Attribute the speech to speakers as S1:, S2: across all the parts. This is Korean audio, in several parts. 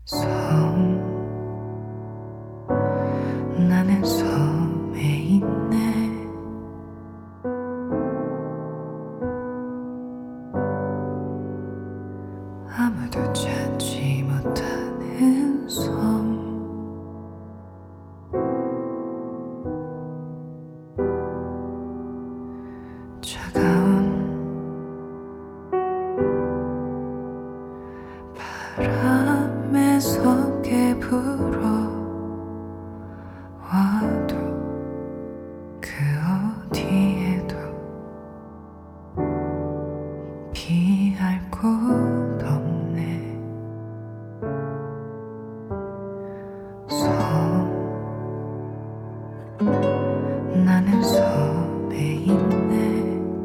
S1: 섬 나는 섬에 있네. 아무도 찾지 못하는 섬. 차가운 바람에 섞여 불어와도 그 어디에도 피할 곳 없네. 섬 나는 섬에 있네.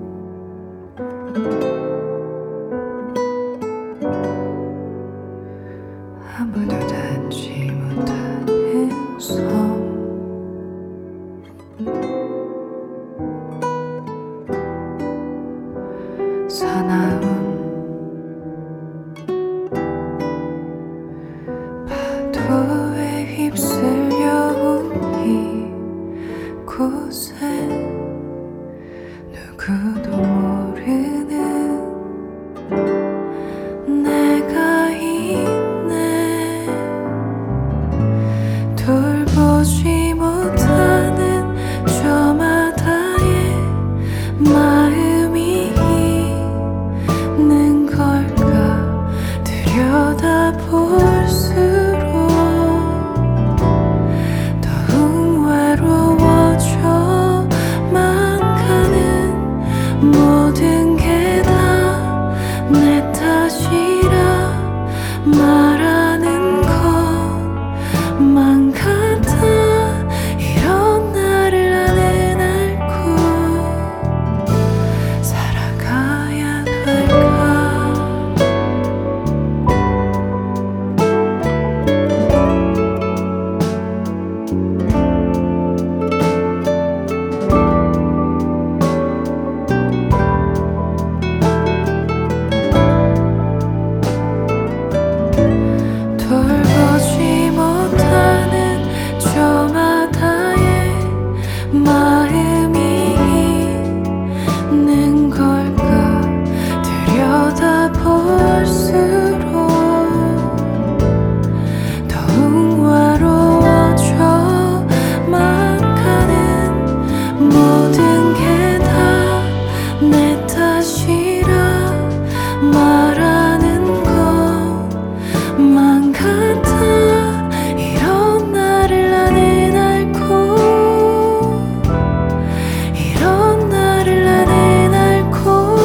S1: 아무도 닿지 못하는 섬. 사나운 파도에 휩쓸려 온 이곳에 누구도 모르는 내가 있네. 돌보지 못하는 저마다의 마음이 있는 걸까. 들여다볼수록 더욱 외로워져만 가는. 모든 게 다 내 탓이라 말하는 것만 같아. 이런 나를 나는 앓고 살아가야 될까. 돌보지 못하는 저마다의 마음이 있는 걸까. 들여다볼수록 더욱 외로워져만 가는. 모든 게 다 내 탓이라 말하는 것만 같아. 이런 나를 나는 앓고 이런 나를 나는 앓고.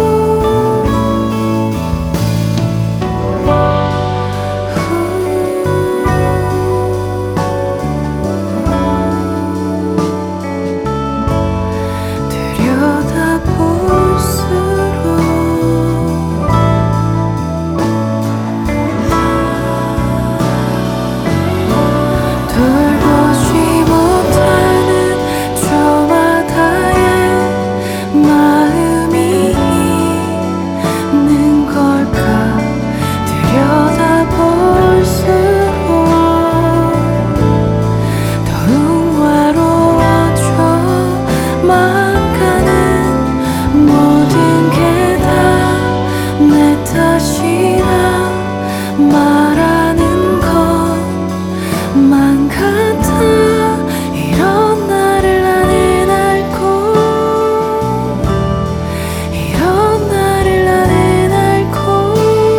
S1: 돌보지 못하는 저마다의 마음이 있는 걸까. 들여다볼수록 더욱 외로워져만 가는. 모든 게 다 내 탓이라 말하는 것만 같아. 이런 나를 나는 앓고 이런 나를 나는 앓고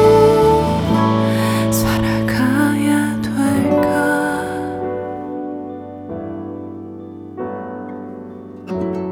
S1: 살아가야 될까.